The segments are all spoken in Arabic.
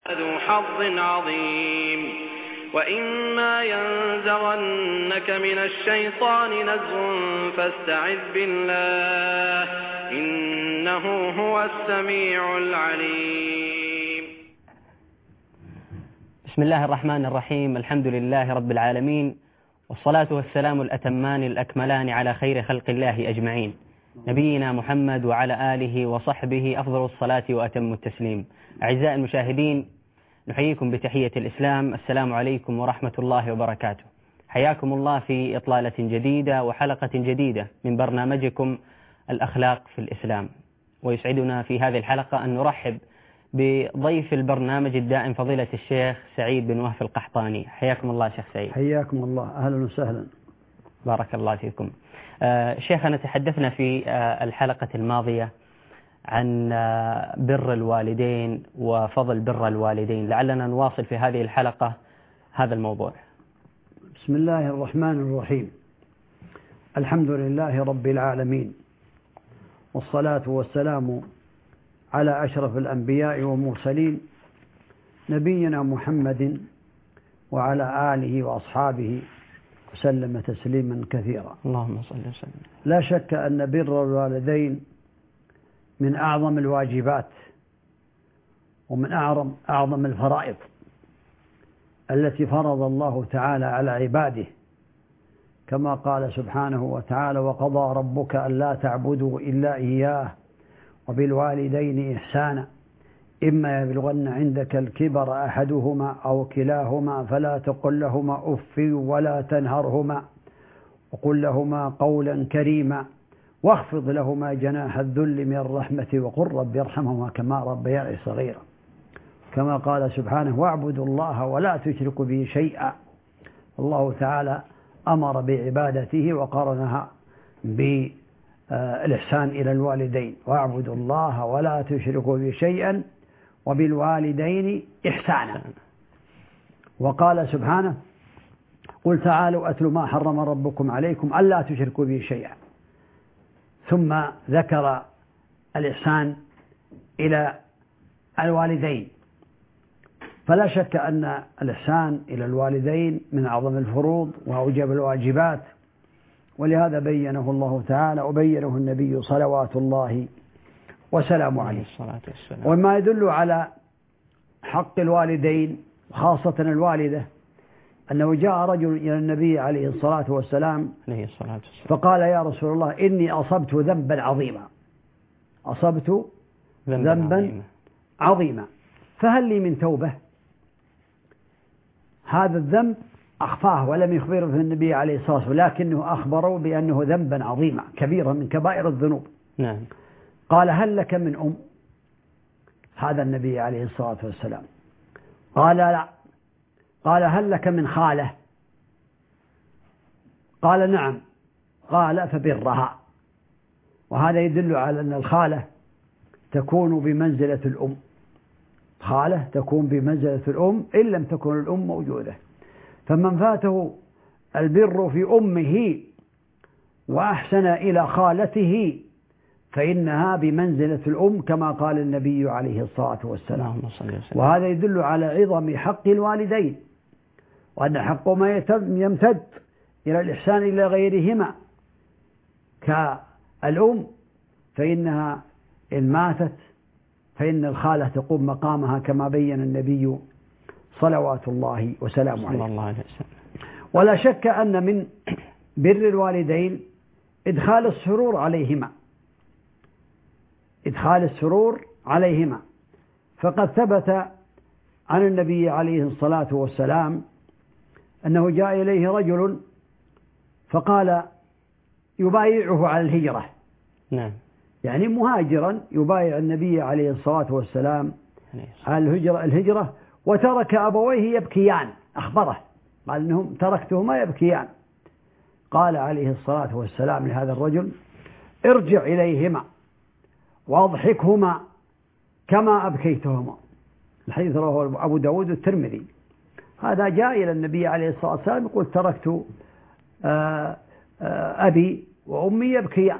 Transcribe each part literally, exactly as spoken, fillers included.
ذو حظ عظيم. وإما ينزغنك من الشيطان نزغ فاستعذ بالله إنه هو السميع العليم. بسم الله الرحمن الرحيم. الحمد لله رب العالمين، والصلاة والسلام الأتمان الأكملان على خير خلق الله أجمعين، نبينا محمد وعلى آله وصحبه أفضل الصلاة وأتم التسليم. أعزائي المشاهدين، نحييكم بتحية الإسلام، السلام عليكم ورحمة الله وبركاته. حياكم الله في إطلالة جديدة وحلقة جديدة من برنامجكم الأخلاق في الإسلام. ويسعدنا في هذه الحلقة أن نرحب بضيف البرنامج الدائم فضيلة الشيخ سعيد بن وهف القحطاني. حياكم الله شيخ سعيد. حياكم الله، أهلا وسهلا. بارك الله فيكم. آه شيخنا، تحدثنا في آه الحلقة الماضية عن آه بر الوالدين وفضل بر الوالدين، لعلنا نواصل في هذه الحلقة هذا الموضوع. بسم الله الرحمن الرحيم. الحمد لله رب العالمين، والصلاة والسلام على أشرف الأنبياء والمرسلين نبينا محمد وعلى آله وأصحابه وسلم تسليما كثيرا. اللهم صل وسلم. لا شك أن بر الوالدين من أعظم الواجبات ومن أعظم أعظم الفرائض التي فرض الله تعالى على عباده، كما قال سبحانه وتعالى: وقضى ربك ألا تعبدوا إلا إياه وبالوالدين إحسانا إما يبلغن عندك الكبر أحدهما أو كلاهما فلا تقل لهما أف ولا تنهرهما وقل لهما قولا كريما واخفض لهما جناح الذل من الرحمة وقل رب ارحمهما كما ربياني صغيرا، كما قال سبحانه: واعبدوا الله ولا تشركوا به شيئا. الله تعالى أمر بعبادته وقرنها بالإحسان إلى الوالدين: واعبدوا الله ولا تشركوا به شيئا وبالوالدين إحسانا. وقال سبحانه: قل تعالوا أتل ما حرم ربكم عليكم ألا تشركوا به شيئا. ثم ذكر الإحسان إلى الوالدين. فلا شك أن الإحسان إلى الوالدين من أعظم الفروض وأوجب الواجبات، ولهذا بينه الله تعالى وبينه النبي صلوات الله وسلامه عليه. وما يدل على حق الوالدين خاصة الوالدة أنه جاء رجل إلى النبي عليه الصلاة والسلام فقال: يا رسول الله، إني أصبت ذنبا عظيما أصبت ذنبا عظيما فهل لي من توبة؟ هذا الذنب أخفاه ولم يخبره النبي عليه الصلاة والسلام، لكنه أخبره بأنه ذنبا عظيما كبيرا من كبائر الذنوب. نعم. قال: هل لك من أم؟ هذا النبي عليه الصلاة والسلام. قال: لا. قال: هل لك من خالة؟ قال: نعم. قال: فبرها. وهذا يدل على أن الخالة تكون بمنزلة الأم. خالة تكون بمنزلة الأم إن لم تكن الأم موجودة. فمن فاته البر في أمه وأحسن إلى خالته فإنها بمنزلة الأم، كما قال النبي عليه الصلاة والسلام. وهذا يدل على عظم حق الوالدين، وأن حق ما يمتد إلى الإحسان إلى غيرهما كالأم، فإنها إن ماتت فإن الخالة تقوم مقامها، كما بين النبي صلوات الله وسلامه عليه. ولا شك أن من بر الوالدين إدخال السرور عليهما إدخال السرور عليهما فقد ثبت عن النبي عليه الصلاة والسلام أنه جاء إليه رجل فقال يبايعه على الهجرة. نعم. يعني مهاجرا يبايع النبي عليه الصلاة والسلام على الهجرة, الهجرة وترك أبويه يبكيان. أخبره قال إنهم تركتهما يبكيان. قال عليه الصلاة والسلام لهذا الرجل: ارجع إليهما وأضحكهما كما أبكيتهما. الحديث رواه أبو داود والترمذي. هذا جاء إلى النبي عليه الصلاة والسلام يقول: تركت أبي وأمي يبكيان،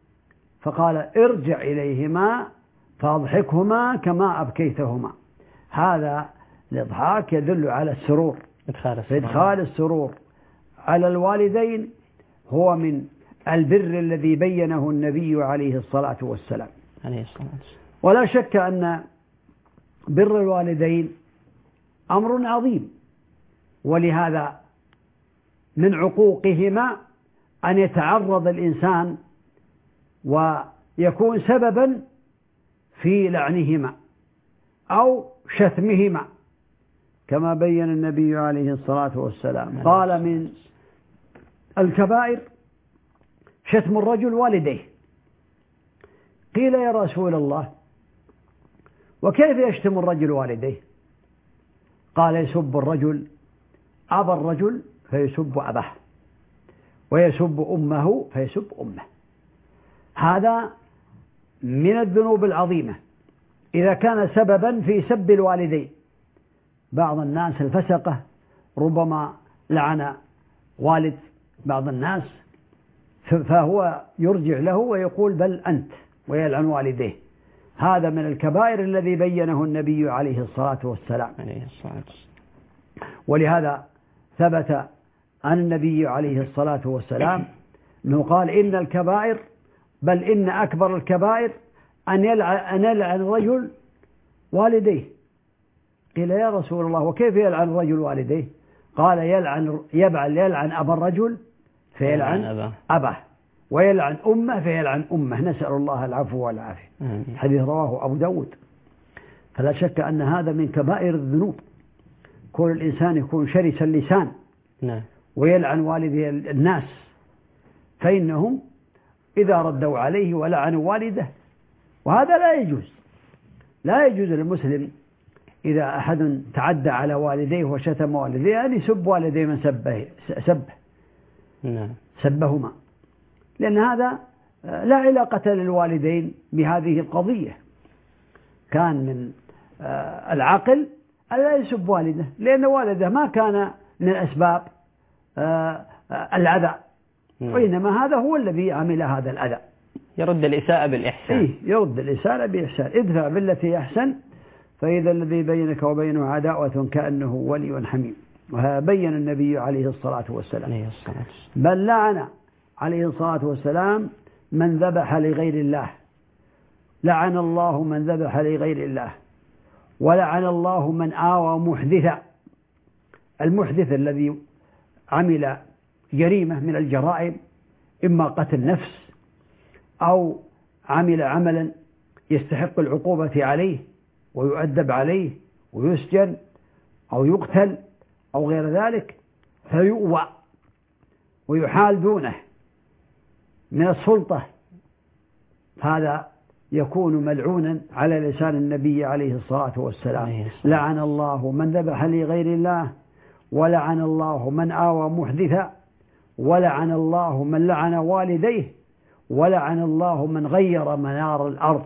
فقال: ارجع إليهما فأضحكهما كما أبكيتهما. هذا الإضحاك يدل على السرور. إدخال السرور. إدخال السرور على الوالدين هو من البر الذي بينه النبي عليه الصلاة والسلام. عليه الصلاة والسلام. ولا شك أن بر الوالدين أمر عظيم، ولهذا من عقوقهما أن يتعرض الإنسان ويكون سببا في لعنهما أو شتمهما، كما بين النبي عليه الصلاة والسلام قال من الكبائر شتم الرجل والديه. قيل يا رسول الله وكيف يشتم الرجل والديه؟ قال يسب الرجل أبا الرجل فيسب أباه، ويسب أمه فيسب أمه. هذا من الذنوب العظيمة إذا كان سببا في سب الوالدين. بعض الناس الفسقة ربما لعن والد بعض الناس فهو يرجع له ويقول بل أنت، ويلعن والديه. هذا من الكبائر الذي بينه النبي عليه الصلاة والسلام. ولهذا ثبت عن النبي عليه الصلاة والسلام أنه قال إن الكبائر بل إن أكبر الكبائر أن يلعن, أن يلعن الرجل والديه. قيل يا رسول الله وكيف يلعن الرجل والديه؟ قال يلعن يبعل يلعن أبا الرجل فيلعن أباه، ويلعن أمه فيلعن أمه، نسأل الله العفو والعافية. حديث رواه أبو داود. فلا شك أن هذا من كبائر الذنوب، كل الإنسان يكون شرس اللسان ويلعن والدي الناس، فإنهم إذا ردوا عليه ولعنوا والده، وهذا لا يجوز. لا يجوز للمسلم إذا أحد تعدى على والديه وشتم والديه أن يسب والديه من سبه سبه سبهما، لأن هذا لا علاقة للوالدين بهذه القضية. كان من العقل ألا يسب والده، لأن والده ما كان من أسباب الأذى، وإنما هذا هو الذي عمل هذا الأذى. يرد الإساءة بالإحسان. إيه يرد الإساءة بالإحسان. ادفع بالتي أحسن فإذا الذي بينك وبينه عداوة كأنه ولي حميم. وبين النبي عليه الصلاة والسلام بل لعن عليه الصلاة والسلام من ذبح لغير الله. لعن الله من ذبح لغير الله، ولعن الله من آوى محدثا. المحدث الذي عمل جريمة من الجرائم، إما قتل نفس أو عمل عملا يستحق العقوبة عليه ويؤدب عليه ويسجن أو يقتل أو غير ذلك، فيؤوى ويحال دونه من السلطة، هذا يكون ملعونا على لسان النبي عليه الصلاة والسلام. لعن الله من ذبح لغير الله، ولعن الله من آوى محدثا، ولعن الله من لعن والديه، ولعن الله من غير منار الأرض.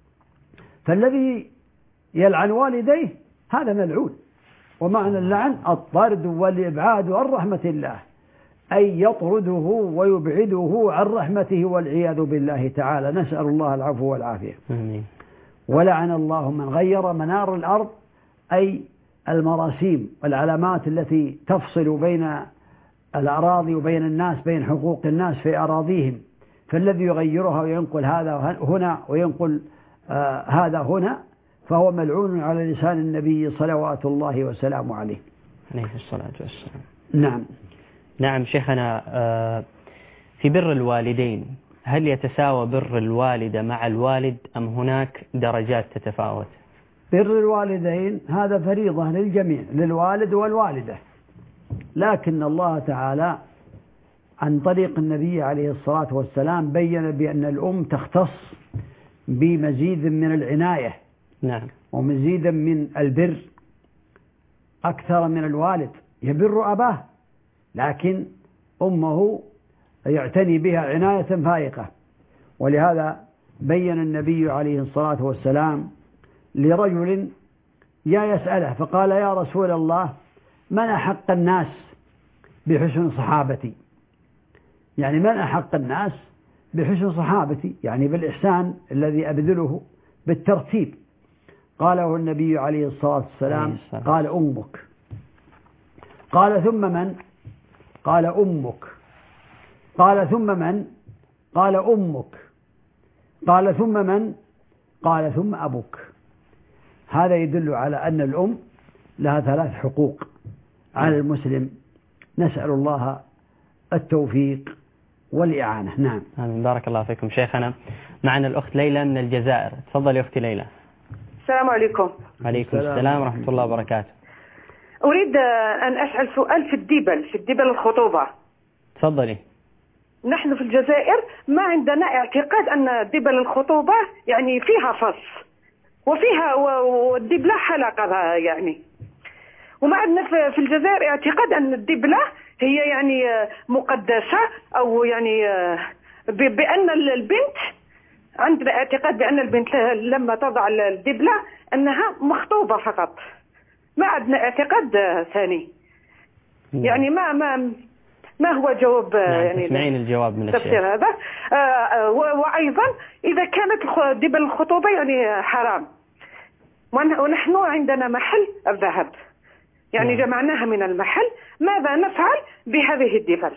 فالذي يلعن والديه هذا ملعون. ومعنى اللعن الطرد والإبعاد عن رحمة الله، أي يطرده ويبعده عن رحمته والعياذ بالله تعالى، نسأل الله العفو والعافية. آمين. ولعن الله من غير منار الأرض، أي المراسيم والعلامات التي تفصل بين الأراضي وبين الناس، بين حقوق الناس في أراضيهم، فالذي يغيرها وينقل هذا هنا وينقل آه هذا هنا فهو ملعون على لسان النبي صلوات الله وسلامه عليه عليه الصلاة والسلام. نعم. نعم شيخنا، في بر الوالدين هل يتساوى بر الوالدة مع الوالد أم هناك درجات تتفاوت؟ بر الوالدين هذا فريضة للجميع، للوالد والوالدة، لكن الله تعالى عن طريق النبي عليه الصلاة والسلام بين بأن الأم تختص بمزيد من العناية نعم ومزيد من البر أكثر من الوالد. يبر أباه، لكن أمه يعتني بها عناية فائقة. ولهذا بين النبي عليه الصلاة والسلام لرجل جاء يسأله فقال يا رسول الله من أحق الناس بحسن صحابتي؟ يعني من أحق الناس بحسن صحابتي، يعني بالإحسان الذي أبذله بالترتيب. قاله النبي عليه الصلاة والسلام قال أمك. قال ثم من؟ قال أمك. قال ثم من؟ قال أمك. قال ثم من؟ قال ثم أبوك. هذا يدل على أن الأم لها ثلاث حقوق على المسلم. نسأل الله التوفيق والإعانة. نعم. آمين. بارك الله فيكم شيخنا. معنا الأخت ليلى من الجزائر. تفضل يا أختي ليلى. السلام عليكم. عليكم السلام ورحمة الله وبركاته. أريد أن أسأل سؤال في الدبل في الدبل الخطوبة. تفضلي. نحن في الجزائر ما عندنا اعتقاد أن دبل الخطوبة يعني فيها فص وفيها والدبلة حلقة يعني، وما عندنا في الجزائر اعتقاد أن الدبلة هي يعني مقدسة أو يعني بأن البنت، عندنا اعتقاد بأن البنت لما تضع الدبلة أنها مخطوبة فقط، ما عندنا اعتقاد ثاني. يعني ما ما ما هو جواب يعني تسمعين الجواب من الشيخ تفسير هذا. وأيضا إذا كانت دبل الخطوبة يعني حرام ونحن عندنا محل الذهب يعني نعم. جمعناها من المحل، ماذا نفعل بهذه الدبل؟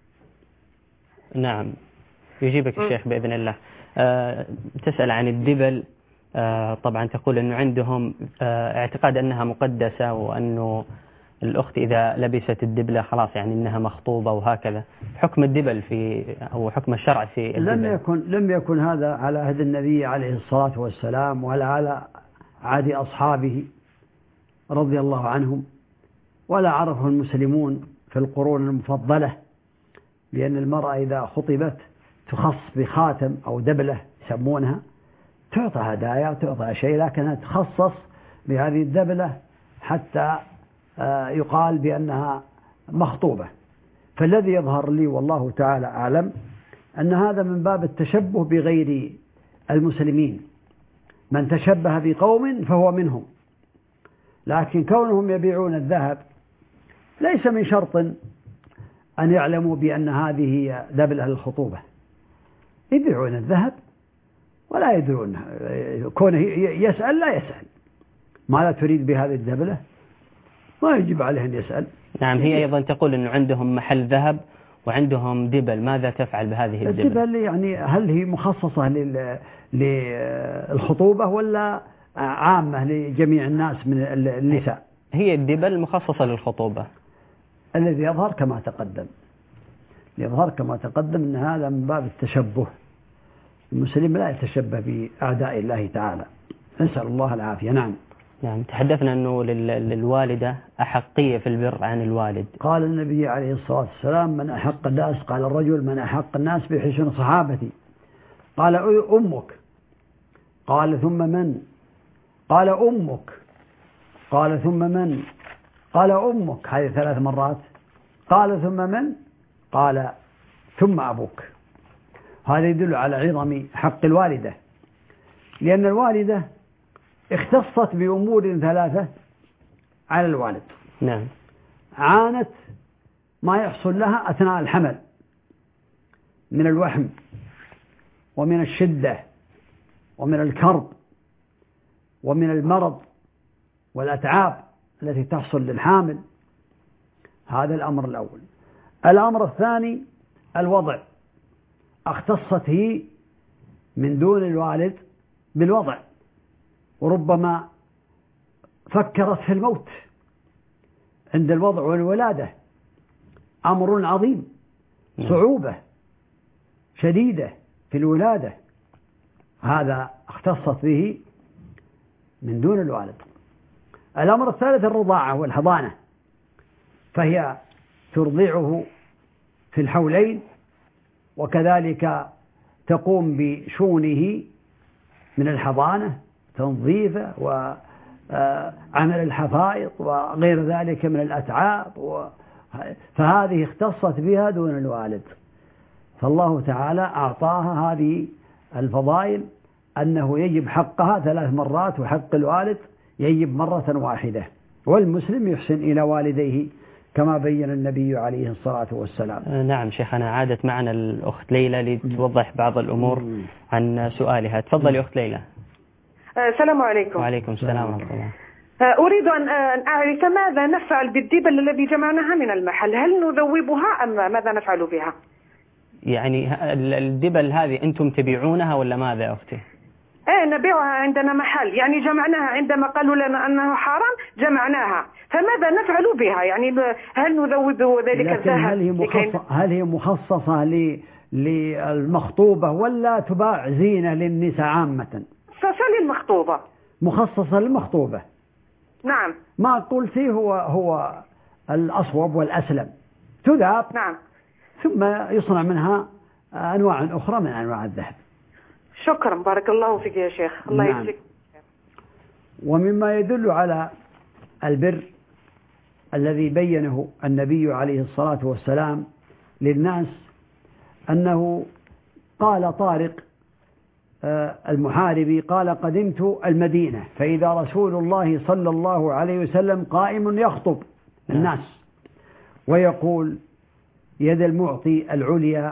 نعم يجيبك الشيخ بإذن الله. أه تسأل عن الدبل. أه طبعا تقول أنه عندهم أه اعتقاد أنها مقدسة، وأنه الأخت إذا لبست الدبلة خلاص يعني أنها مخطوبة وهكذا. حكم الدبل في أو حكم الشرع في الدبل؟ لم يكن لم يكن هذا على عهد النبي عليه الصلاة والسلام ولا على عهد أصحابه رضي الله عنهم، ولا عرفه المسلمون في القرون المفضلة بأن المرأة إذا خطبت تخص بخاتم أو دبلة يسمونها، تعطى هدايا تعطى شيء، لكنها تخصص بهذه الدبلة حتى يقال بأنها مخطوبة. فالذي يظهر لي والله تعالى أعلم أن هذا من باب التشبه بغير المسلمين، من تشبه بقوم فهو منهم. لكن كونهم يبيعون الذهب ليس من شرط أن يعلموا بأن هذه هي دبلة للخطوبة. يبيعون الذهب ولا يدرون، كونه يسأل لا يسأل ماذا تريد بهذه الدبلة، ما يجب عليه أن يسأل. نعم. هي أيضا تقول أنه عندهم محل ذهب وعندهم دبل، ماذا تفعل بهذه الدبل؟ الدبل يعني هل هي مخصصة للخطوبة ولا عامة لجميع الناس من النساء؟ هي الدبل مخصصة للخطوبة. الذي يظهر كما تقدم يظهر كما تقدم أن هذا من باب التشبه. المسلم لا يتشبه بأعداء الله تعالى، نسأل الله العافية. نعم. نعم. تحدثنا أنه للوالدة أحقية في البر عن الوالد. قال النبي عليه الصلاة والسلام من أحق الناس، قال الرجل من أحق الناس بحسن صحابتي، قال أمك، قال ثم من؟ قال أمك، قال ثم من؟ قال أمك، هذه ثلاث مرات. قال ثم من؟ قال ثم أبوك. هذا يدل على عظم حق الوالدة، لأن الوالدة اختصت بأمور ثلاثة على الوالد. نعم. عانت ما يحصل لها أثناء الحمل من الوحم ومن الشدة ومن الكرب ومن المرض والأتعاب التي تحصل للحامل. هذا الأمر الأول. الأمر الثاني الوضع، اختصت هي من دون الوالد بالوضع، وربما فكرت في الموت عند الوضع والولادة، أمر عظيم، صعوبة شديدة في الولادة، هذا اختصت به من دون الوالد. الأمر الثالث الرضاعة والحضانة، فهي ترضعه في الحولين، وكذلك تقوم بشؤونه من الحضانة، تنظيفه وعمل الحفائض وغير ذلك من الأتعاب، فهذه اختصت بها دون الوالد. فالله تعالى أعطاها هذه الفضائل، أنه يجب حقها ثلاث مرات وحق الوالد يجب مرة واحدة، والمسلم يحسن إلى والديه كما بين النبي عليه الصلاة والسلام. نعم شيخنا. عادت معنا الأخت ليلى لتوضح بعض الأمور عن سؤالها. تفضلي أخت ليلى. السلام عليكم. وعليكم السلام ورحمة الله. أريد أن أعرف ماذا نفعل بالدبل الذي جمعناها من المحل، هل نذوبها أم ماذا نفعل بها؟ يعني الدبل هذه أنتم تبيعونها ولا ماذا يا أختي؟ ايه نبيعها، عندنا محل، يعني جمعناها عندما قالوا لنا أنه حرام جمعناها، فماذا نفعل بها؟ يعني هل نذوب ذلك الذهب؟ هل هي مخصصة هل هي مخصصة للمخطوبة ولا تباع زينة للنساء عامة؟ مخصصة للمخطوبة. مخصصة للمخطوبة. نعم. ما قلتي هو هو الأصوب والأسلم، تذاب. نعم. ثم يصنع منها أنواع أخرى من أنواع الذهب. شكرا، بارك الله فيك يا شيخ، الله نعم. يجزيك. ومما يدل على البر الذي بينه النبي عليه الصلاة والسلام للناس أنه قال طارق المحاربي قال قدمت المدينة فإذا رسول الله صلى الله عليه وسلم قائم يخطب الناس ويقول يد المعطي العليا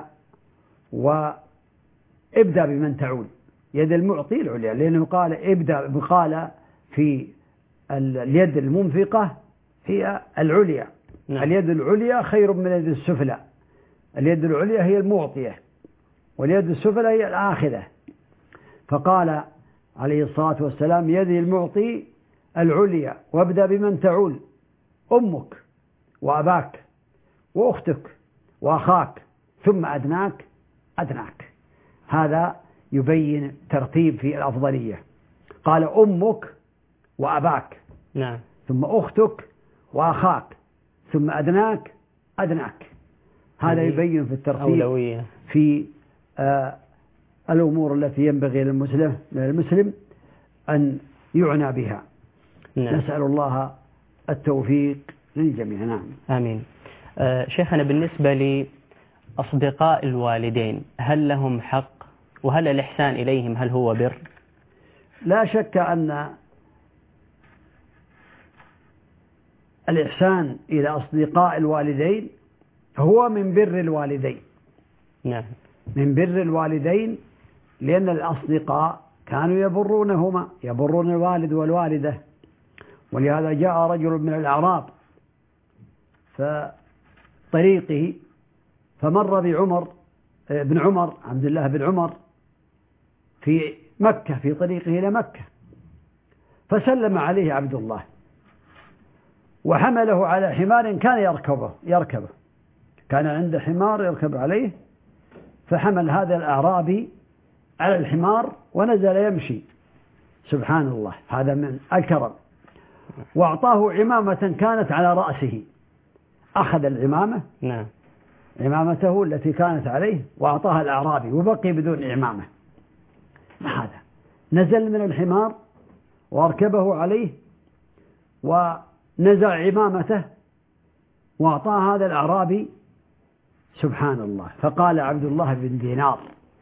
وابدأ بمن تعول. يد المعطي العليا لأنه قال ابدأ، بقال في اليد المنفقة هي العليا. نعم. اليد العليا خير من اليد السفلى. اليد العليا هي المعطية واليد السفلى هي الآخذة. فقال عليه الصلاة والسلام يدي المعطي العليا وابدأ بمن تعول، أمك وأباك وأختك وأخاك ثم أدناك أدناك. هذا يبين ترتيب في الأفضلية. قال أمك وأباك. نعم. ثم أختك وأخاك ثم أدناك أدناك. هذا يبين في الترتيب أولوية في آه الأمور التي ينبغي للمسلم للمسلم أن يعنى بها. نعم. نسأل الله التوفيق للجميع. نعم. آمين. آه شيخنا، بالنسبة لأصدقاء الوالدين هل لهم حق، وهل الإحسان إليهم هل هو بر؟ لا شك أن الإحسان إلى أصدقاء الوالدين هو من بر الوالدين. نعم. من بر الوالدين، لأن الأصدقاء كانوا يبرونهما، يبرون الوالد والوالدة. ولهذا جاء رجل من الأعراب فطريقه فمر بعمر بن عمر عبد الله بن عمر في مكة، في طريقه إلى مكة، فسلم عليه عبد الله وحمله على حمار كان يركبه يركبه كان عنده حمار يركب عليه، فحمل هذا الأعرابي على الحمار ونزل يمشي. سبحان الله، هذا من الكرم. وأعطاه عمامة كانت على رأسه، أخذ العمامة. نعم. عمامته التي كانت عليه وأعطاها الأعرابي وبقي بدون عمامة. هذا نزل من الحمار وأركبه عليه ونزع عمامته وأعطاه هذا الأعرابي. سبحان الله. فقال عبد الله بن دينار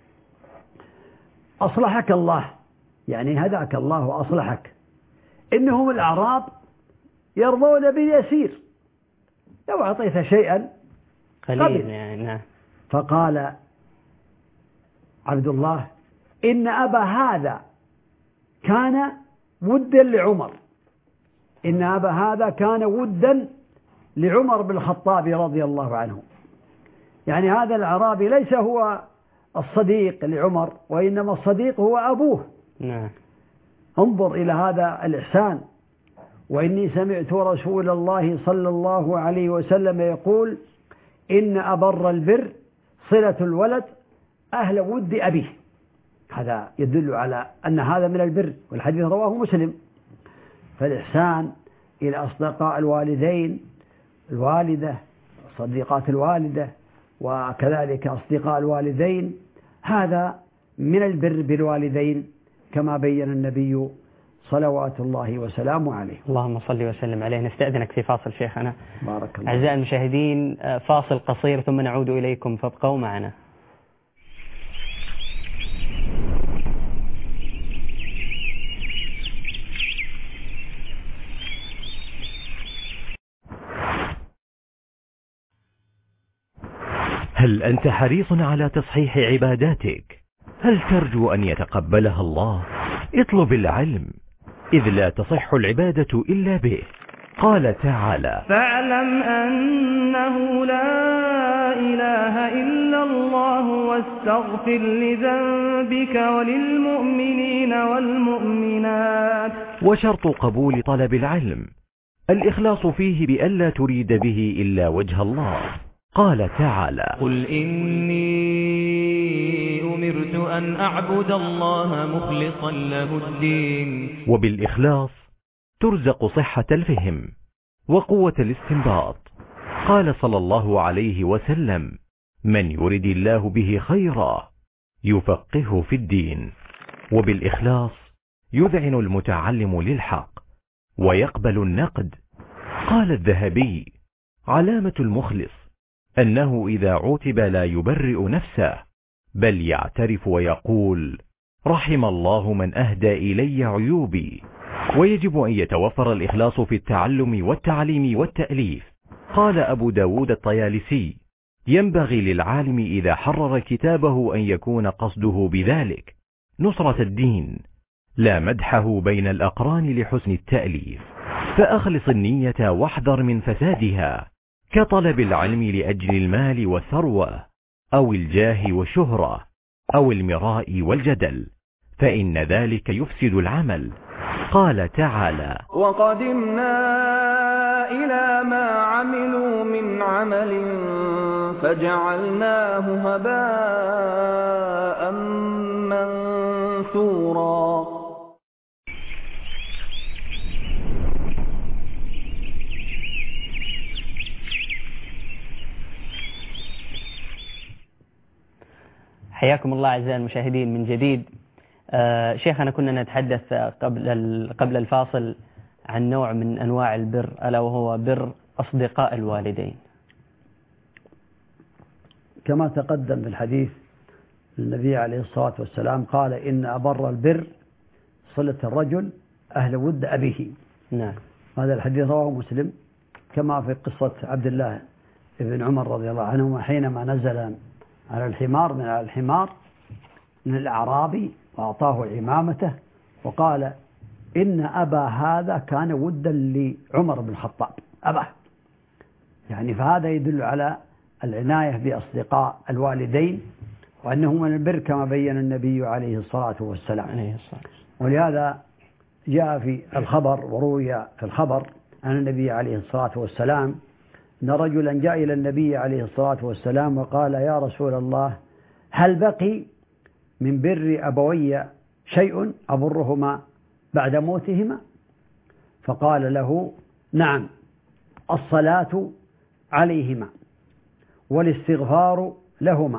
أصلحك الله، يعني هداك الله وأصلحك، إنهم الأعراب يرضون باليسير، لو أعطيت شيئا قليل يعني. فقال عبد الله إن أبا هذا كان ودا لعمر، إن أبا هذا كان ودا لعمر بن الخطاب رضي الله عنه. يعني هذا الأعرابي ليس هو الصديق لعمر، وإنما الصديق هو أبوه. نعم. انظر إلى هذا الإحسان. وإني سمعت رسول الله صلى الله عليه وسلم يقول إن أبر البر صلة الولد أهل ود أبيه. هذا يدل على أن هذا من البر، والحديث رواه مسلم. فالإحسان إلى أصدقاء الوالدين، الوالدة، صديقات الوالدة، وكذلك أصدقاء الوالدين، هذا من البر بالوالدين كما بين النبي صلوات الله وسلامه عليه. اللهم صل وسلم عليه. نستأذنك في فاصل شيخنا. بارك الله. أعزائي المشاهدين، فاصل قصير ثم نعود إليكم، فابقوا معنا. هل أنت حريص على تصحيح عباداتك؟ هل ترجو أن يتقبلها الله؟ اطلب العلم إذ لا تصح العبادة إلا به. قال تعالى: فاعلم أنه لا إله إلا الله واستغفر لذنبك وللمؤمنين والمؤمنات. وشرط قبول طلب العلم الإخلاص فيه بألا تريد به إلا وجه الله. قال تعالى: قل إني أمرت أن أعبد الله مخلصا له الدين. وبالإخلاص ترزق صحة الفهم وقوة الاستنباط. قال صلى الله عليه وسلم: من يرد الله به خيرا يفقهه في الدين. وبالإخلاص يذعن المتعلم للحق ويقبل النقد. قال الذهبي: علامة المخلص أنه إذا عوتب لا يبرئ نفسه بل يعترف ويقول: رحم الله من أهدى إلي عيوبي. ويجب أن يتوفر الإخلاص في التعلم والتعليم والتأليف. قال أبو داود الطيالسي: ينبغي للعالم إذا حرر كتابه أن يكون قصده بذلك نصرة الدين لا مدحه بين الأقران لحسن التأليف. فأخلص النية واحذر من فسادها، كطلب العلم لأجل المال والثروة أو الجاه والشهرة أو المراء والجدل، فإن ذلك يفسد العمل. قال تعالى: وقدمنا إلى ما عملوا من عمل فجعلناه هباء منثورا. حياكم الله أعزائي المشاهدين من جديد. آه شيخنا، كنا نتحدث قبل قبل الفاصل عن نوع من أنواع البر، ألا وهو بر أصدقاء الوالدين. كما تقدم في الحديث النبي عليه الصلاة والسلام قال: إن أبر البر صلة الرجل أهل ود أبيه. نعم. هذا الحديث رواه مسلم، كما في قصة عبد الله بن عمر رضي الله عنهما حينما نزل على الحمار من على الحمار من الأعرابي وأعطاه عمامته وقال: إن أبا هذا كان ودا لعمر بن الخطاب أباه. يعني فهذا يدل على العناية بأصدقاء الوالدين وأنه من البر كما بين النبي عليه الصلاة والسلام. ولهذا جاء في الخبر وروي في الخبر عن النبي عليه الصلاة والسلام أن رجلا جاء إلى النبي عليه الصلاة والسلام وقال: يا رسول الله، هل بقي من بر أبوي شيء أبرهما بعد موتهما؟ فقال له: نعم، الصلاة عليهما والاستغفار لهما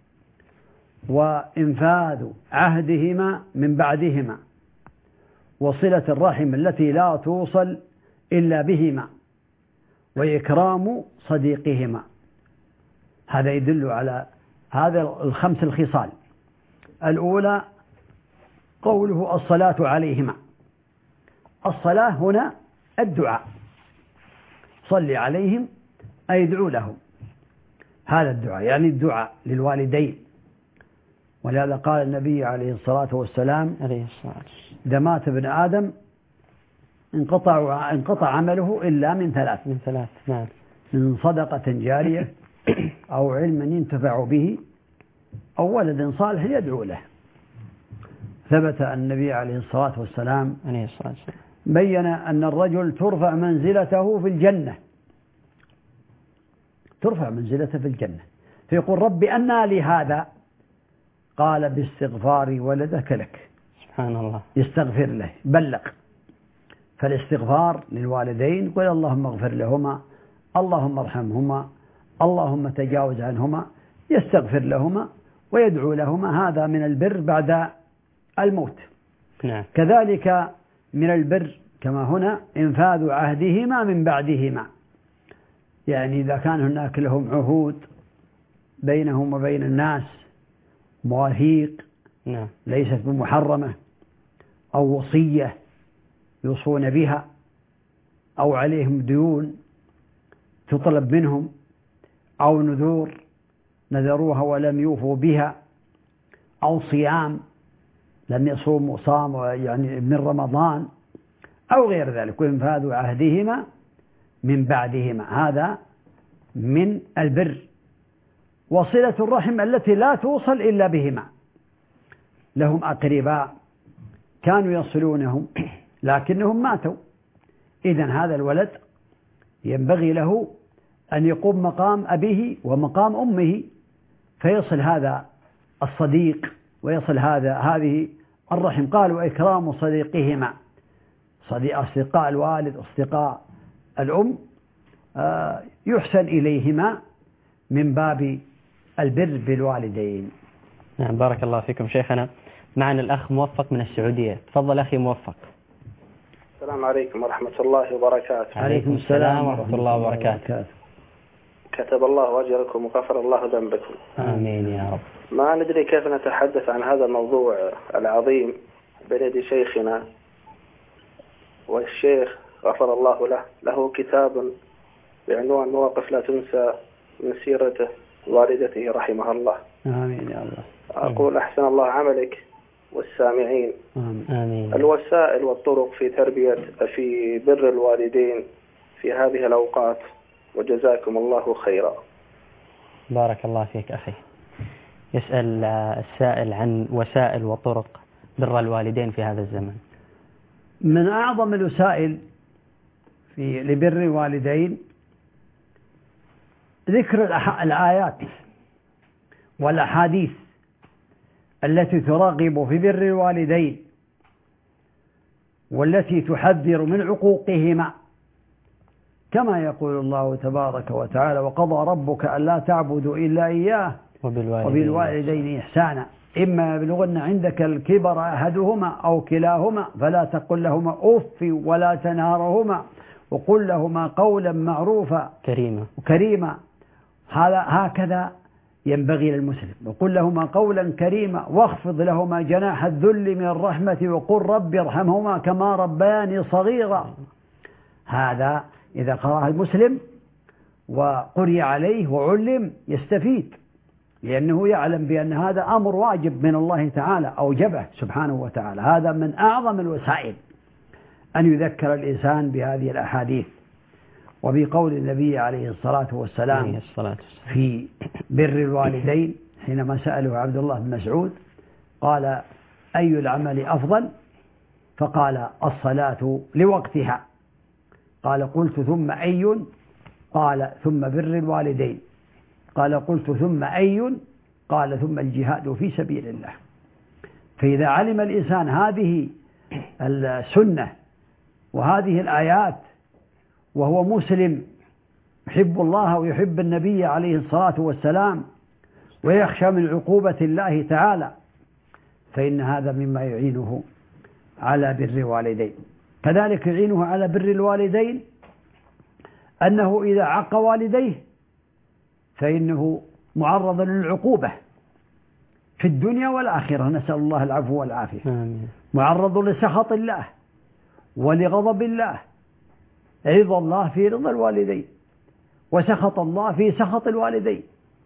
وإنفاذ عهدهما من بعدهما وصلة الرحم التي لا توصل إلا بهما وإكرام صديقهما. هذا يدل على هذا الخمس الخصال. الأولى قوله الصلاة عليهما. الصلاة هنا الدعاء، صل عليهم أي ادعو لهم. هذا الدعاء يعني الدعاء للوالدين. ولهذا قال النبي عليه الصلاة والسلام: إذا مات ابن آدم انقطع انقطع عمله إلا من ثلاث من ثلاث نعم من صدقة جارية أو علم ينتفع به أو ولد صالح يدعو له. ثبت النبي عليه الصلاة والسلام بين أن الرجل ترفع منزلته في الجنة، ترفع منزلته في الجنة، فيقول: رب أنى لي هذا؟ قال: باستغفار ولدك لك. سبحان الله. يستغفر له، بلغ. فالاستغفار للوالدين: قل اللهم اغفر لهما، اللهم ارحمهما، اللهم تجاوز عنهما، يستغفر لهما ويدعو لهما. هذا من البر بعد الموت. نعم. كذلك من البر كما هنا إنفاذ عهدهما من بعدهما، يعني إذا كان هناك لهم عهود بينهم وبين الناس، مواثيق نعم. ليست بمحرمة أو وصية يوصون بها أو عليهم ديون تطلب منهم أو نذور نذروها ولم يوفوا بها أو صيام لم يصوموا صاموا يعني من رمضان أو غير ذلك، وإنفاذ عهدهما من بعدهما، هذا من البر. وصلة الرحم التي لا توصل إلا بهما، لهم أقرباء كانوا يصلونهم لكنهم ماتوا، إذن هذا الولد ينبغي له أن يقوم مقام أبيه ومقام أمه، فيصل هذا الصديق ويصل هذا هذه الرحم. قالوا إكرام صديقهما، صديق أصدقاء الوالد أصدقاء الأم يحسن إليهما من باب البر بالوالدين. نعم، بارك الله فيكم شيخنا. معنا الأخ موفق من السعودية. تفضل أخي موفق. السلام عليكم ورحمة الله وبركاته. عليكم السلام ورحمة الله وبركاته. كتب الله أجركم وغفر الله ذنبكم. آمين يا رب. ما ندري كيف نتحدث عن هذا الموضوع العظيم بين يدي شيخنا، والشيخ غفر الله له له كتاب بعنوان مواقف لا تنسى من سيرته والدته رحمها الله. آمين يا الله. أقول أحسن الله عملك والسامعين. آمين. الوسائل والطرق في تربية في بر الوالدين في هذه الأوقات، وجزاكم الله خيرا. بارك الله فيك أخي. يسأل السائل عن وسائل وطرق بر الوالدين في هذا الزمن. من أعظم الوسائل في لبر الوالدين ذكر الآيات والأحاديث التي ترغب في بر الوالدين والتي تحذر من عقوقهما، كما يقول الله تبارك وتعالى: وقضى ربك ألا تعبدوا إلا إياه وبالوالدين إحسانا إما يبلغن عندك الكبر أحدهما أو كلاهما فلا تقل لهما أف ولا تنهرهما وقل لهما قولا معروفا كريما كريما هذا هكذا ينبغي للمسلم. وقل لهما قولا كريما واخفض لهما جناح الذل من الرحمة وقل رب ارحمهما كما ربياني صغيرا. هذا إذا قرأه المسلم وقرئ عليه وعلم يستفيد، لأنه يعلم بأن هذا أمر واجب من الله تعالى أوجبه سبحانه وتعالى. هذا من أعظم الوسائل أن يذكر الإنسان بهذه الأحاديث وبقول النبي عليه الصلاة والسلام في بر الوالدين حينما سأله عبد الله بن مسعود قال: أي العمل أفضل؟ فقال: الصلاة لوقتها. قال: قلت ثم أي؟ قال: ثم بر الوالدين. قال: قلت ثم أي؟ قال: ثم الجهاد في سبيل الله. فإذا علم الإنسان هذه السنة وهذه الآيات وهو مسلم يحب الله ويحب النبي عليه الصلاة والسلام ويخشى من عقوبة الله تعالى، فإن هذا مما يعينه على بر الوالدين. كذلك يعينه على بر الوالدين أنه إذا عق والديه فإنه معرض للعقوبة في الدنيا والآخرة، نسأل الله العفو والعافية. معرض لسخط الله ولغضب الله، رضا الله في رضا الوالدين وسخط الله في سخط الوالدين،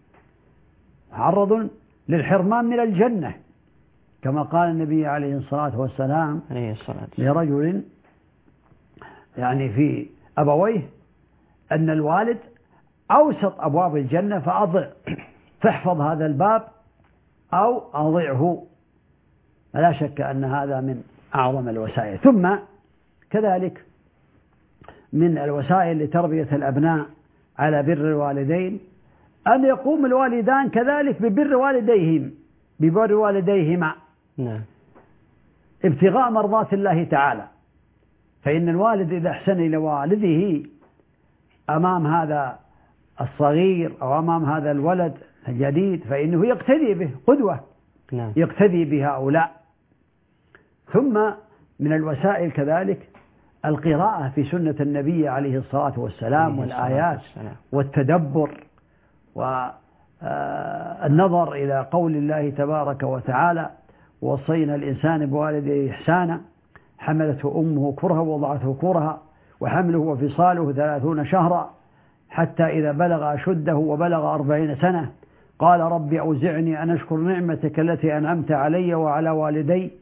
معرض للحرمان من الجنة كما قال النبي عليه الصلاة والسلام لرجل يعني في أبويه أن الوالد أوسط أبواب الجنة فأضع فاحفظ هذا الباب أو أضعه. لا شك أن هذا من أعظم الوسائل. ثم كذلك من الوسائل لتربية الأبناء على بر الوالدين أن يقوم الوالدان كذلك ببر والديهم ببر والديهما نعم. ابتغاء مرضات الله تعالى. فإن الوالد إذا أحسن إلى والده أمام هذا الصغير أو أمام هذا الولد الجديد فإنه يقتدي به قدوة نعم. يقتدي بهؤلاء. ثم من الوسائل كذلك القراءة في سنة النبي عليه الصلاة والسلام والآيات والتدبر والنظر إلى قول الله تبارك وتعالى: وصينا الإنسان بوالديه إحسانا حملته أمه كرها ووضعته كرها وحمله وفصاله ثلاثون شهرا حتى إذا بلغ أشده وبلغ أربعين سنة قال: رب أوزعني أن أشكر نعمتك التي أنعمت علي وعلى والدي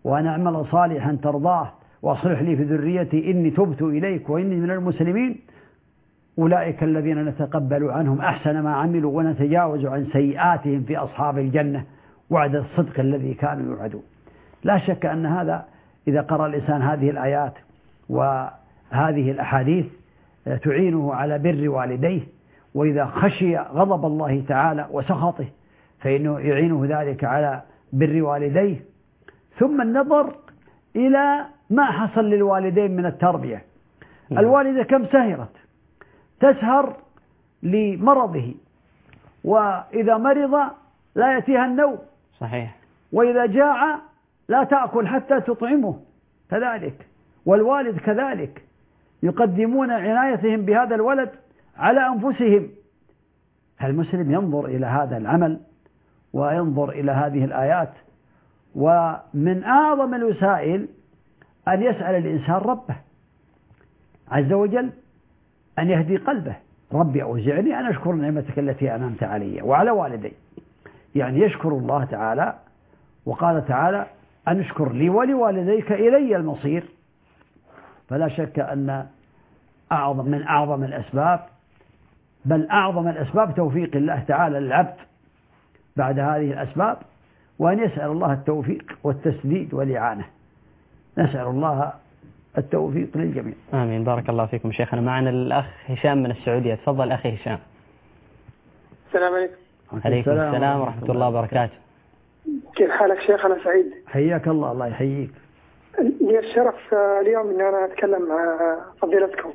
وأن أعمل صالحا ترضاه وأصلح لي في ذريتي إني تبت إليك وإني من المسلمين، أولئك الذين نتقبل عنهم أحسن ما عملوا ونتجاوز عن سيئاتهم في أصحاب الجنة وعد الصدق الذي كانوا يوعدون. لا شك أن هذا إذا قرأ الإنسان هذه الآيات وهذه الأحاديث تعينه على بر والديه، وإذا خشي غضب الله تعالى وسخطه فإنه يعينه ذلك على بر والديه. ثم النظر إلى ما حصل للوالدين من التربية. الوالدة كم سهرت، تسهر لمرضه، وإذا مرض لا يأتيها النوم، صحيح، وإذا جاع لا تأكل حتى تطعمه كذلك، والوالد كذلك يقدمون عنايتهم بهذا الولد على أنفسهم. المسلم ينظر إلى هذا العمل وينظر إلى هذه الآيات، ومن أعظم الوسائل أن يسأل الإنسان ربه عز وجل أن يهدي قلبه. ربي أوزعني أن أشكر نعمتك التي أنعمت علي وعلى والدي، يعني يشكر الله تعالى، وقال تعالى أن اشكر لي ولوالديك إلي المصير. فلا شك أن أعظم من أعظم الأسباب، بل أعظم الأسباب توفيق الله تعالى للعبد بعد هذه الأسباب، وأن يسأل الله التوفيق والتسديد والإعانة. نسأل الله التوفيق للجميع. آمين. بارك الله فيكم شيخنا. معنا الأخ هشام من السعودية. تفضل أخي هشام. السلام عليكم. عليكم السلام, السلام ورحمة الله وبركاته. كيف حالك شيخ؟ أنا سعيد. حياك الله. الله يحييك. لي الشرف اليوم أن أنا أتكلم مع فضيلتكم.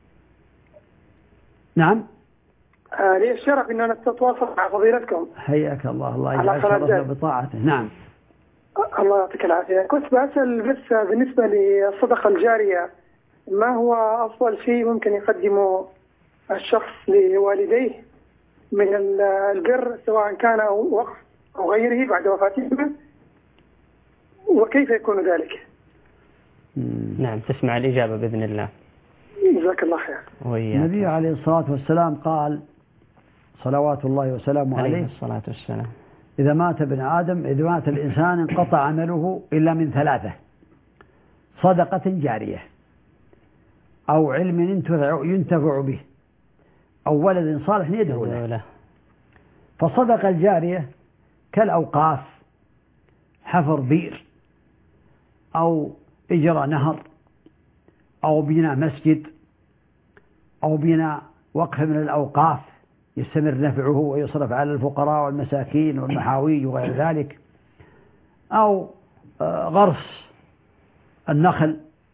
نعم. لي الشرف أن أنا أتواصل مع فضيلتكم. حياك الله. الله يجعل شرفنا بطاعته. نعم. الله يعطيك العافية. كنت بسأل بس بالنسبة للصدقة الجارية، ما هو أفضل شيء ممكن يقدمه الشخص لوالديه من البر، سواء كان وقف أو غيره بعد وفاتهما، وكيف يكون ذلك؟ نعم، تسمع الإجابة بإذن الله. جزاك الله خير. النبي عليه الصلاة والسلام قال صلوات الله وسلامه عليه, عليه الصلاة والسلام: إذا مات ابن آدم إذا مات الإنسان انقطع عمله إلا من ثلاثة: صدقة جارية، أو علم ينتفع به، أو ولد صالح يدعو له. فالصدقة الجارية كالأوقاف، حفر بئر، أو إجراء نهر، أو بناء مسجد، أو بناء وقف من الأوقاف يستمر نفعه ويصرف على الفقراء والمساكين والمحاويج وغير ذلك، أو غرس النخل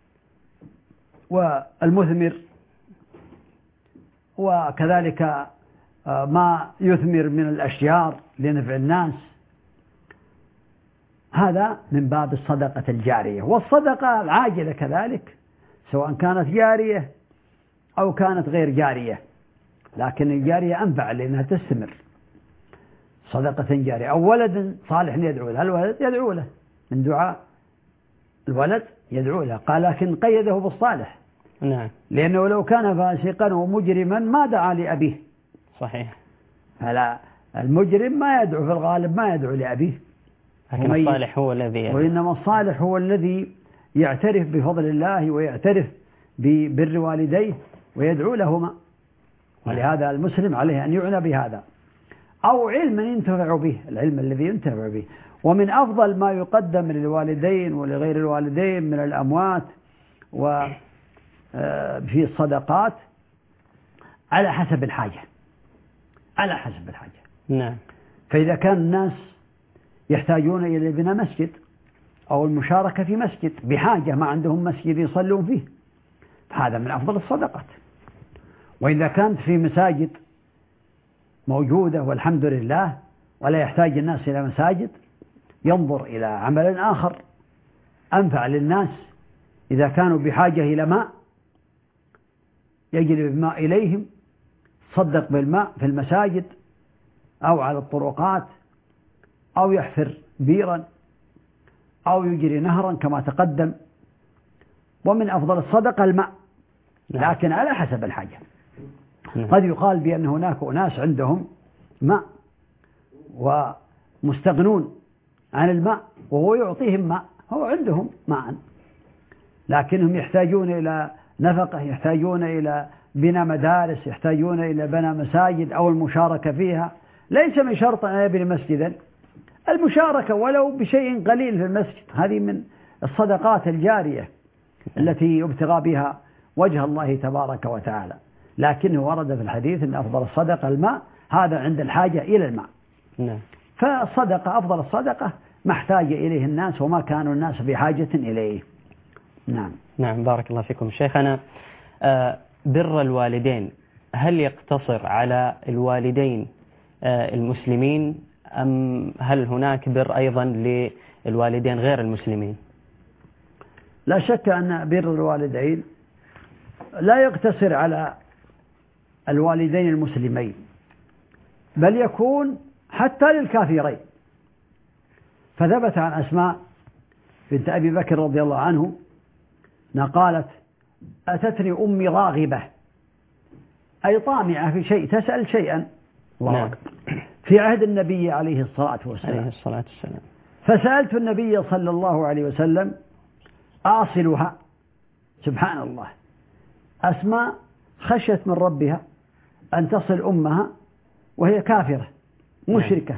والمثمر، وكذلك ما يثمر من الأشجار لنفع الناس. هذا من باب الصدقة الجارية. والصدقة العاجلة كذلك، سواء كانت جارية أو كانت غير جارية، لكن الجارية أنفع لأنها تستمر. صدقة جارية أو ولد صالح يدعو له، الولد يدعو له من دعاء الولد يدعو له، قال لكن قيده بالصالح. نعم. لأنه لو كان فاسقا ومجرما ما دعا لأبيه. صحيح. فلا، المجرم ما يدعو في الغالب ما يدعو لأبيه، لكن الصالح هو الذي يدعو. وإنما الصالح هو الذي يعترف بفضل الله ويعترف ببر والديه ويدعو لهما. ولهذا المسلم عليه أن يعنى بهذا. أو علم ينتفع به، العلم الذي ينتفع به. ومن أفضل ما يقدم للوالدين ولغير الوالدين من الأموات وفي الصدقات على حسب الحاجة، على حسب الحاجة. نعم. فإذا كان الناس يحتاجون إلى بناء مسجد أو المشاركة في مسجد بحاجة، ما عندهم مسجد يصلون فيه، فهذا من أفضل الصدقات. وإذا كانت في مساجد موجودة والحمد لله ولا يحتاج الناس إلى مساجد، ينظر إلى عمل آخر أنفع للناس. إذا كانوا بحاجة إلى ماء يجلب الماء إليهم، صدق بالماء في المساجد أو على الطرقات، أو يحفر بيرا، أو يجري نهرا كما تقدم. ومن أفضل الصدقة الماء، لكن على حسب الحاجة. قد يقال بأن هناك أناس عندهم ماء ومستغنون عن الماء وهو يعطيهم ماء، هو عندهم معا، لكنهم يحتاجون إلى نفقة، يحتاجون إلى بناء مدارس، يحتاجون إلى بناء مساجد أو المشاركة فيها. ليس من شرط أن يبني مسجدا، المشاركة ولو بشيء قليل في المسجد، هذه من الصدقات الجارية التي يبتغى بها وجه الله تبارك وتعالى. لكنه ورد في الحديث أن أفضل الصدقة الماء، هذا عند الحاجة إلى الماء. نعم. فالصدقة أفضل الصدقة ما احتاج إليه الناس وما كانوا الناس بحاجة إليه. نعم. نعم بارك الله فيكم شيخنا. آه بر الوالدين هل يقتصر على الوالدين آه المسلمين أم هل هناك بر أيضا للوالدين غير المسلمين؟ لا شك أن بر الوالدين لا يقتصر على الوالدين المسلمين، بل يكون حتى للكافرين. فثبت عن أسماء بنت أبي بكر رضي الله عنه قالت: أتتني أمي راغبة، أي طامعة في شيء، تسأل شيئا. نعم. في عهد النبي عليه الصلاة والسلام. عليه الصلاة والسلام. فسألت النبي صلى الله عليه وسلم أصلها. سبحان الله، أسماء خشيت من ربها أن تصل أمها وهي كافرة مشركة،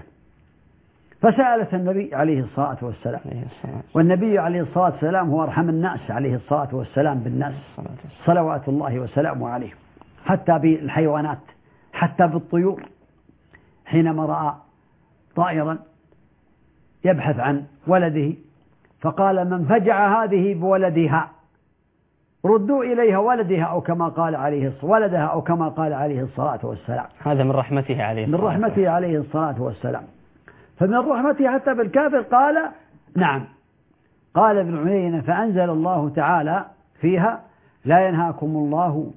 فسألت النبي عليه الصلاة والسلام. والنبي عليه الصلاة والسلام هو أرحم الناس عليه الصلاة والسلام بالناس، صلوات الله وسلامه عليه، حتى بالحيوانات، حتى بالطيور. حينما رأى طائرا يبحث عن ولده فقال: من فجع هذه بولدها ردوا إليها ولدها أو كما قال عليه ولدها أو كما قال عليه الصلاة والسلام. هذا من رحمته عليه من رحمته عليه الصلاة والسلام. فمن رحمته حتى بالكافر قال: نعم. قال ابن عيينة: فأنزل الله تعالى فيها: لا ينهاكم الله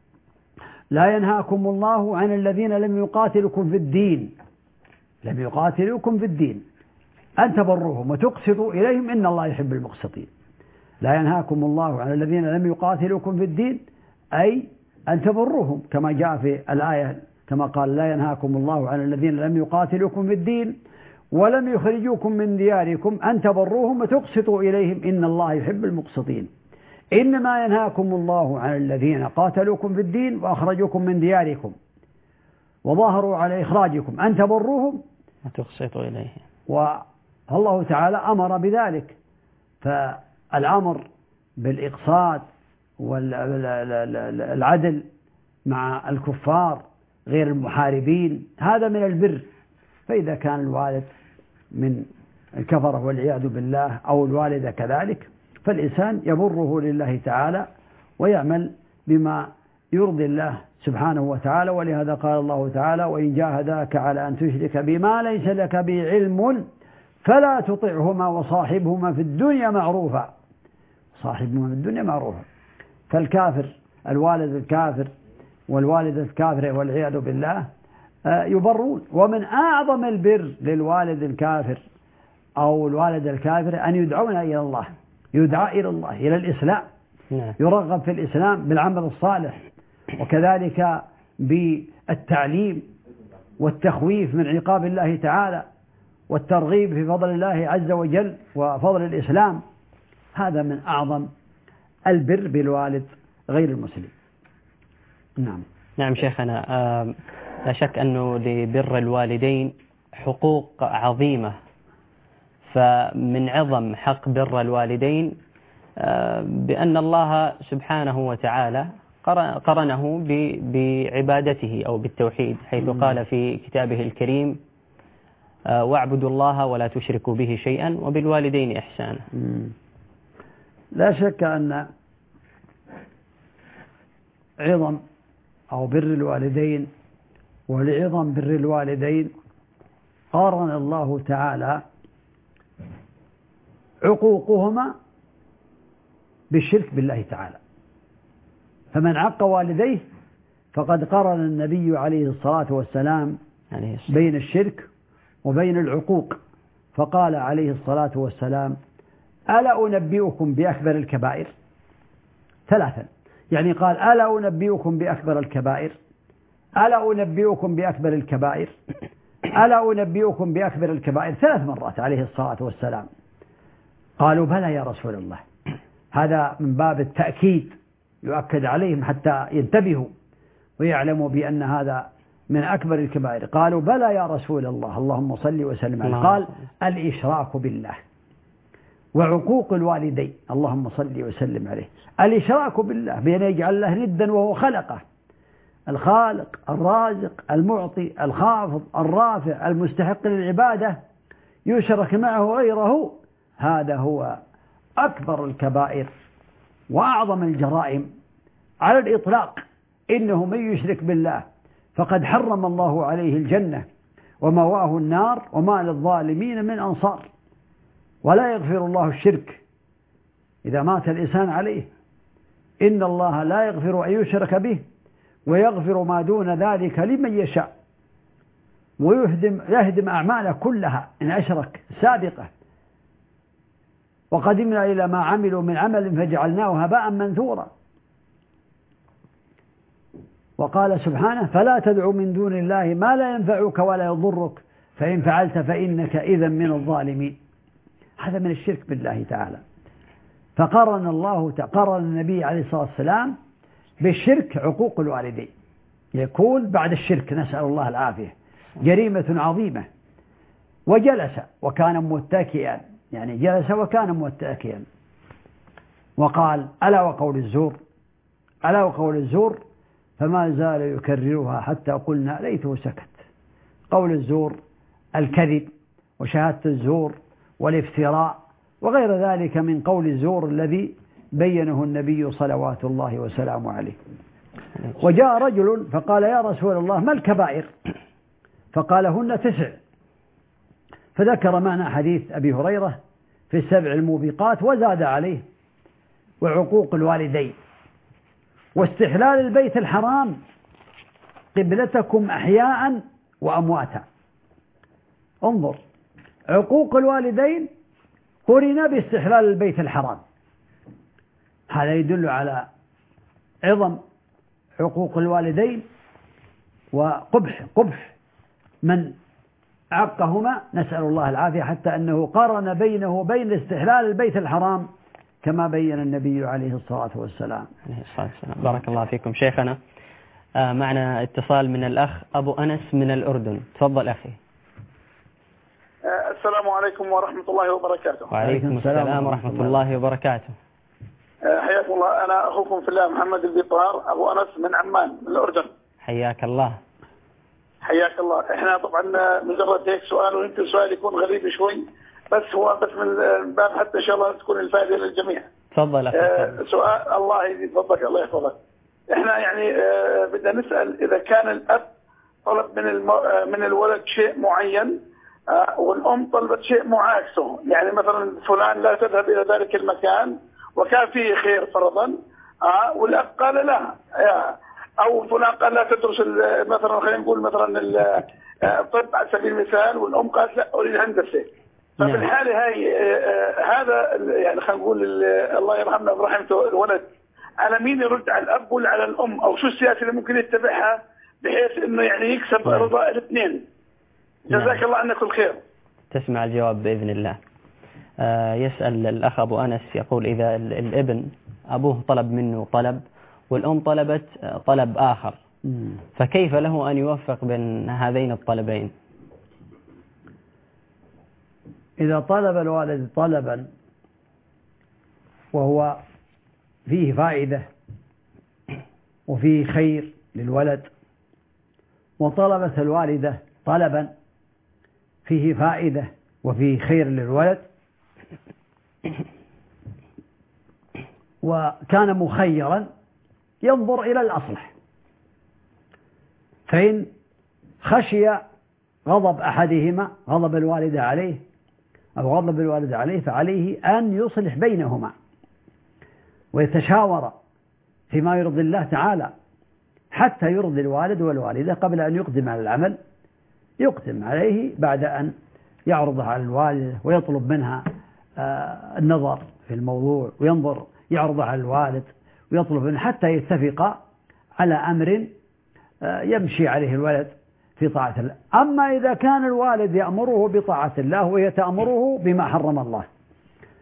لا ينهاكم الله عن الذين لم يقاتلكم في الدين لم يقاتلوكم في الدين أن تبروهم وتقسطوا إليهم إن الله يحب المقسطين. لا ينهاكم الله عن الذين لم يقاتلوكم في الدين، أي أن تبروهم، كما جاء في الآية كما قال: لا ينهاكم الله عن الذين لم يقاتلوكم في الدين ولم يخرجوكم من دياركم أن تبروهم وتقسطوا إليهم إن الله يحب المقسطين. إنما ينهاكم الله عن الذين قاتلوكم في الدين وأخرجوكم من دياركم وظاهروا على إخراجكم أن تبروهم وتقسطوا إليهم. والله تعالى أمر بذلك، فالأمر بالإقساط والعدل مع الكفار غير المحاربين هذا من البر. فإذا كان الوالد من الكفرة والعياذ بالله أو الوالدة كذلك، فالإنسان يبره لله تعالى ويعمل بما يرضي الله سبحانه وتعالى. ولهذا قال الله تعالى: وإن جاهداك على أن تشرك بما ليس لك به علم فلا تطعهما وصاحبهما في الدنيا معروفا. صاحبهما في الدنيا معروفا. فالكافر، الوالد الكافر والوالدة الكافرة والعياذ بالله يبرون. ومن أعظم البر للوالد الكافر أو الوالد الكافر أن يدعون إلى الله، يدعى إلى الله، إلى الإسلام، يرغب في الإسلام بالعمل الصالح، وكذلك بالتعليم والتخويف من عقاب الله تعالى والترغيب في فضل الله عز وجل وفضل الإسلام. هذا من أعظم البر بالوالد غير المسلم. نعم. نعم شيخنا، لا شك أنه لبر الوالدين حقوق عظيمة، فمن عظم حق بر الوالدين بأن الله سبحانه وتعالى قرنه بعبادته أو بالتوحيد، حيث قال في كتابه الكريم: واعبدوا الله ولا تشركوا به شيئا وبالوالدين إحسانا. لا شك أن عظم أو بر الوالدين، ولعظم بر الوالدين قارن الله تعالى عقوقهما بالشرك بالله تعالى. فمن عق والديه فقد قرن النبي عليه الصلاة والسلام بين الشرك وبين العقوق، فقال عليه الصلاة والسلام: ألا أنبئكم بأكبر الكبائر؟ ثلاثا، يعني قال: ألا أنبئكم بأكبر الكبائر؟ ألا أنبئكم بأكبر الكبائر؟ ألا أنبئكم بأكبر الكبائر؟ ثلاث مرات عليه الصلاة والسلام. قالوا بلى يا رسول الله. هذا من باب التأكيد، يؤكد عليهم حتى ينتبهوا ويعلموا بأن هذا من أكبر الكبائر. قالوا بلى يا رسول الله، اللهم صل وسلم عليه. قال الإشراك بالله وعقوق الوالدين، اللهم صل وسلم عليه. الإشراك بالله بأن يجعل له ندا وهو خلقه، الخالق الرازق المعطي الخافض الرافع المستحق للعبادة، يشرك معه غيره، هذا هو أكبر الكبائر وأعظم الجرائم على الإطلاق. إنه من يشرك بالله فقد حرم الله عليه الجنة ومواه النار وما للظالمين من أنصار. ولا يغفر الله الشرك إذا مات الإنسان عليه، إن الله لا يغفر أن يشرك به ويغفر ما دون ذلك لمن يشاء، ويهدم يهدم أعماله كلها إن أشرك سابقة. وقدمنا إلى ما عملوا من عمل فجعلناه هباء منثورا. وقال سبحانه فلا تدع من دون الله ما لا ينفعك ولا يضرك فإن فعلت فإنك إذا من الظالمين. هذا من الشرك بالله تعالى. فقرن الله قرن النبي عليه الصلاة والسلام بالشرك عقوق الوالدين، يكون بعد الشرك، نسأل الله العافية، جريمة عظيمة. وجلس وكان متكئا، يعني جلس وكان متكئا، وقال ألا وقول الزور، ألا وقول الزور، فما زال يكررها حتى قلنا ليته سكت. قول الزور الكذب وشهادة الزور والافتراء وغير ذلك من قول الزور الذي بينه النبي صلوات الله وسلامه عليه. وجاء رجل فقال يا رسول الله ما الكبائر؟ فقال هن تسع، فذكر معنى حديث أبي هريرة في السبع الموبقات وزاد عليه وعقوق الوالدين واستحلال البيت الحرام قبلتكم أحياء وأمواتا. انظر، عقوق الوالدين قرن باستحلال البيت الحرام، هذا يدل على عظم عقوق الوالدين وقبح قبح من عقهما، نسأل الله العافية، حتى أنه قارن بينه وبين استحلال البيت الحرام كما بين النبي عليه الصلاة والسلام. عليه الصلاة والسلام. بارك الله فيكم شيخنا. آه معنا اتصال من الأخ أبو أنس من الأردن. تفضل أخي. آه السلام عليكم ورحمة الله وبركاته. وعليكم السلام ورحمة الله وبركاته. آه حياكم الله، أنا أخوكم في الله محمد البيطار أبو أنس من عمان من الأردن. حياك الله. حياك الله. احنا طبعا مجرد هيك سؤال، ويمكن سؤال يكون غريب شوي، بس هو بس من باب حتى ان شاء الله تكون الفائده للجميع. تفضل اخي. آه سؤال الله يفضلك الله يحفظك. احنا يعني آه بدنا نسال اذا كان الاب طلب من المو... من الولد شيء معين آه والام طلبت شيء معاكسه، يعني مثلا فلان لا تذهب الى ذلك المكان وكان فيه خير فرضا، آه والاب قال لا، آه او فلان قال لا تدرس مثلا، خلينا نقول مثلا الطب على سبيل المثال، والام قالت لا اريد هندسه. ففي الحاله هاي هذا يعني خلينا نقول الله يرحمنا برحمته الولد، على مين يرد، على الاب ولا على الام؟ او شو السياسه اللي ممكن يتبعها بحيث انه يعني يكسب رضا الاثنين؟ جزاك الله عنك كل خير. تسمع الجواب باذن الله. آه يسال الاخ ابو انس، يقول اذا الابن ابوه طلب منه طلب والأم طلبت طلب آخر، فكيف له أن يوفق بين هذين الطلبين؟ إذا طلب الوالد طلبا وهو فيه فائدة وفيه خير للولد، وطلبت الوالدة طلبا فيه فائدة وفيه خير للولد، وكان مخيرا، ينظر إلى الأصلح. فإن خشي غضب أحدهما، غضب الوالد عليه أو غضب الوالد عليه، فعليه أن يصلح بينهما ويتشاور فيما يرضي الله تعالى حتى يرضي الوالد والوالدة قبل أن يقدم على العمل. يقدم عليه بعد أن يعرضها على الوالدة ويطلب منها النظر في الموضوع، وينظر يعرضها على الوالد ويطلب منه حتى يتفق على أمر يمشي عليه الولد في طاعة الله. أما إذا كان الوالد يأمره بطاعة الله وهي تأمره بما حرم الله،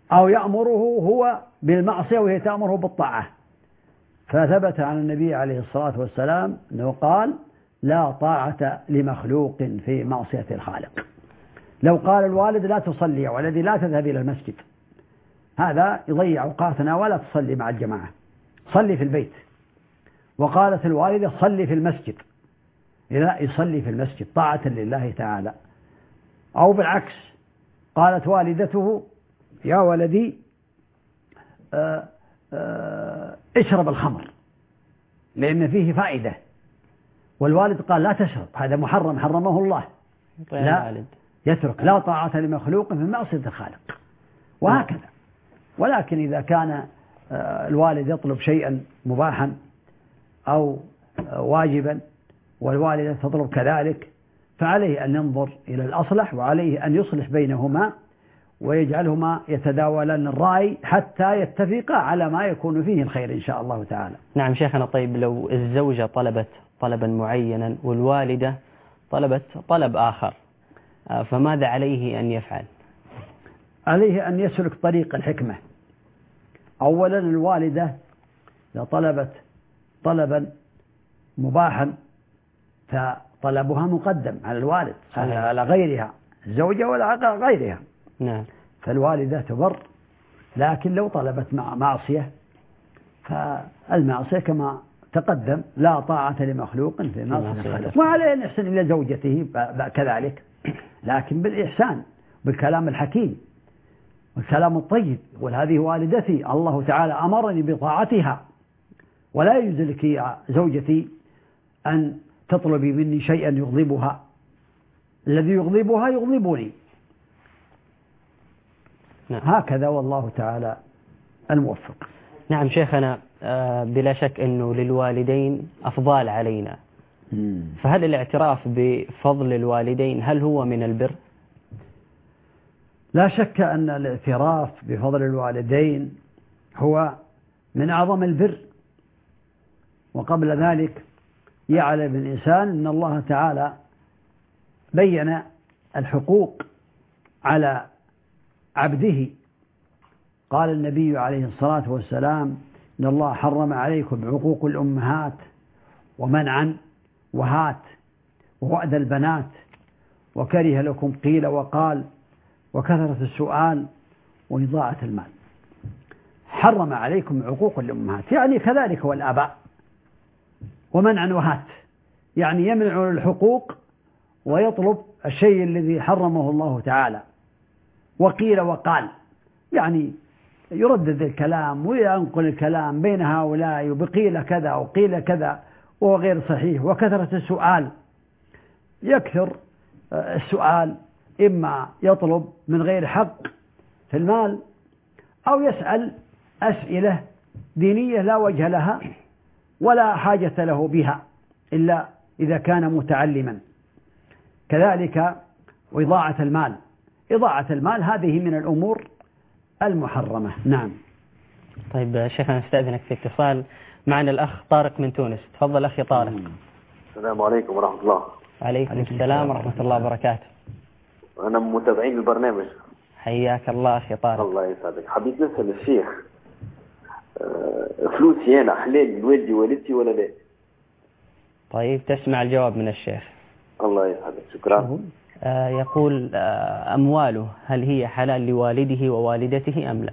أو يأمره هو بالمعصية وهي تأمره بالطاعة. فثبت عن النبي عليه الصلاة والسلام أنه قال لا طاعة لمخلوق في معصية الخالق. لو قال الوالد لا تصلي يا ولدي لا تذهب إلى المسجد، هذا يضيع أوقاتنا ولا تصلي مع الجماعة، صلي في البيت. وقالت الوالدة صلي في المسجد، لا يصلي في المسجد طاعة لله تعالى. أو بالعكس قالت والدته يا ولدي آآ آآ اشرب الخمر لأن فيه فائدة، والوالد قال لا تشرب هذا محرم حرمه الله، لا يترك. لا طاعة لمخلوق في معصية الخالق، وهكذا. ولكن إذا كان الوالد يطلب شيئا مباحا أو واجبا والوالدة تطلب كذلك، فعليه أن ينظر إلى الأصلح، وعليه أن يصلح بينهما ويجعلهما يتداولان الرأي حتى يتفقا على ما يكون فيه الخير إن شاء الله تعالى. نعم شيخنا. طيب لو الزوجة طلبت طلبا معينا والوالدة طلبت طلب آخر، فماذا عليه أن يفعل؟ عليه أن يسلك طريق الحكمة. أولا الوالدة إذا طلبت طلبا مباحا فطلبها مقدم على الوالد على غيرها، الزوجة ولا على غيرها. نعم. فالوالدة تبر. لكن لو طلبت مع معصية فالمعصية كما تقدم لا طاعة لمخلوق في معصية الخالق، وعليه أن يحسن إلى زوجته كذلك، لكن بالإحسان بالكلام الحكيم والكلام الطيب. وهذه والدتي الله تعالى أمرني بطاعتها، ولا يجوز لك يا زوجتي أن تطلبي مني شيئا يغضبها، الذي يغضبها يغضبني. نعم. هكذا والله تعالى الموفق. نعم شيخنا. بلا شك أنه للوالدين أفضال علينا، فهل الاعتراف بفضل الوالدين هل هو من البر؟ لا شك أن الاعتراف بفضل الوالدين هو من أعظم البر. وقبل ذلك يعلم الإنسان أن الله تعالى بين الحقوق على عبده. قال النبي عليه الصلاة والسلام إن الله حرم عليكم عقوق الأمهات ومنعا وهات ووأد البنات وكره لكم قيل وقال وكثرة السؤال وإضاعة المال. حرم عليكم عقوق الأمهات يعني كذلك والآباء، ومنعا وهات يعني يمنع الحقوق ويطلب الشيء الذي حرمه الله تعالى. وقيل وقال يعني يردد الكلام وينقل الكلام بين هؤلاء وبقيل كذا وقيل كذا وهو غير صحيح. وكثرة السؤال يكثر السؤال، إما يطلب من غير حق في المال أو يسأل أسئلة دينية لا وجه لها ولا حاجة له بها إلا إذا كان متعلما. كذلك وإضاعة المال. إضاعة المال هذه من الأمور المحرمة. نعم. طيب شيخنا نستأذنك في اتصال معنا الأخ طارق من تونس. تفضل أخي طارق. السلام عليكم ورحمة الله. عليكم السلام ورحمة الله وبركاته. أنا من متابعين البرنامج. حياك الله أخي طارق. الله يسعدك. حبيت نسأل الشيخ فلوسي أنا حلال لوالدي والدتي ولا لا؟ طيب تسمع الجواب من الشيخ. الله يسعدك. شكرا. آه يقول آه أمواله هل هي حلال لوالده ووالدته أم لا؟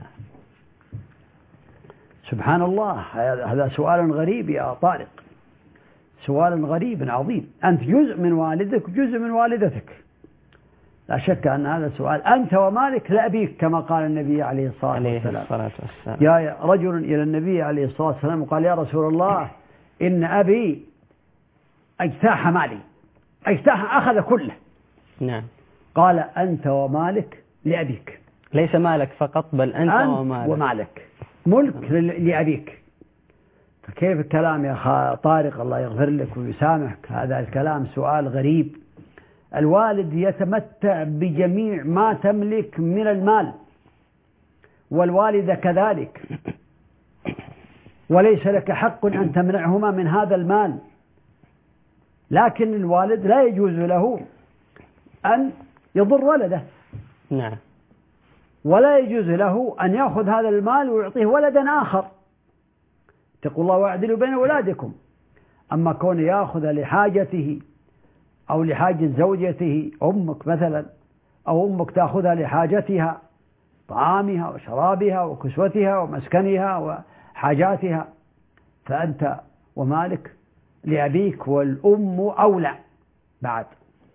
سبحان الله، هذا سؤال غريب يا طارق، سؤال غريب عظيم. أنت جزء من والدك وجزء من والدتك، لا شك أن هذا السؤال. أنت ومالك لأبيك كما قال النبي عليه الصلاة والسلام. يا رجل إلى النبي عليه الصلاة والسلام وقال يا رسول الله إن أبي اجتاح مالي، اجتاح أخذ كله. نعم. قال أنت ومالك لأبيك، ليس مالك فقط بل أنت, أنت ومالك. ومالك ملك لأبيك. فكيف الكلام يا طارق الله يغفر لك ويسامحك؟ هذا الكلام سؤال غريب. الوالد يتمتع بجميع ما تملك من المال، والوالدة كذلك، وليس لك حق أن تمنعهما من هذا المال. لكن الوالد لا يجوز له أن يضر ولده. نعم. ولا يجوز له أن يأخذ هذا المال ويعطيه ولدا آخر. اتقوا الله واعدلوا بين أولادكم. أما كون يأخذ لحاجته أو لحاجة زوجته، أمك مثلا، أو أمك تأخذها لحاجتها، طعامها وشرابها وكسوتها ومسكنها وحاجاتها، فأنت ومالك لأبيك، والأم أولى بعد.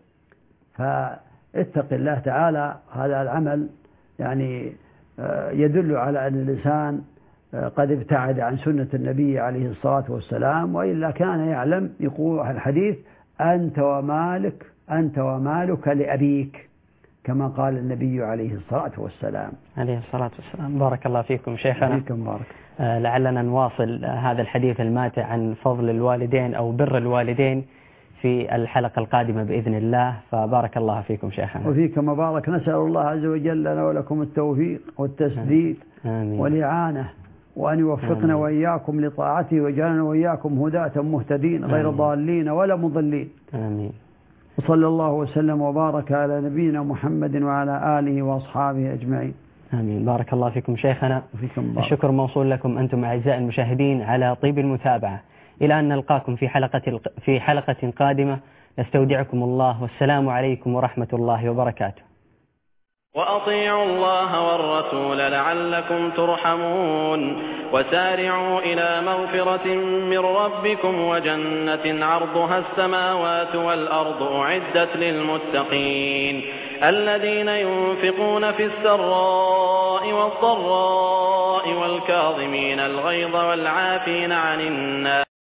فاتق الله تعالى. هذا العمل يعني يدل على أن الإنسان قد ابتعد عن سنة النبي عليه الصلاة والسلام، وإلا كان يعلم. يقول الحديث: أنت ومالك أنت ومالك لأبيك، كما قال النبي عليه الصلاة والسلام. عليه الصلاة والسلام. بارك الله فيكم شيخنا. فيكم بارك. آه لعلنا نواصل هذا الحديث الماتع عن فضل الوالدين أو بر الوالدين في الحلقة القادمة بإذن الله. فبارك الله فيكم شيخنا. وفيكم مبارك. نسأل الله عز وجل لنا ولكم التوفيق والتسديد والإعانة، وأن يوفقنا آمين. وإياكم لطاعته، وجعلنا وإياكم هداة مهتدين غير آمين. ضالين ولا مضلين. آمين. وصلى الله وسلم وبارك على نبينا محمد وعلى آله وأصحابه أجمعين. آمين. بارك الله فيكم شيخنا. وفيكم بارك. الشكر موصول لكم أنتم أعزائي المشاهدين على طيب المتابعة. إلى أن نلقاكم في حلقة في حلقة قادمة. نستودعكم الله، والسلام عليكم ورحمة الله وبركاته. وأطيعوا الله والرسول لعلكم ترحمون. وسارعوا إلى مغفرة من ربكم وجنة عرضها السماوات والأرض أعدت للمتقين الذين ينفقون في السراء والضراء والكاظمين الغيظ والعافين عن الناس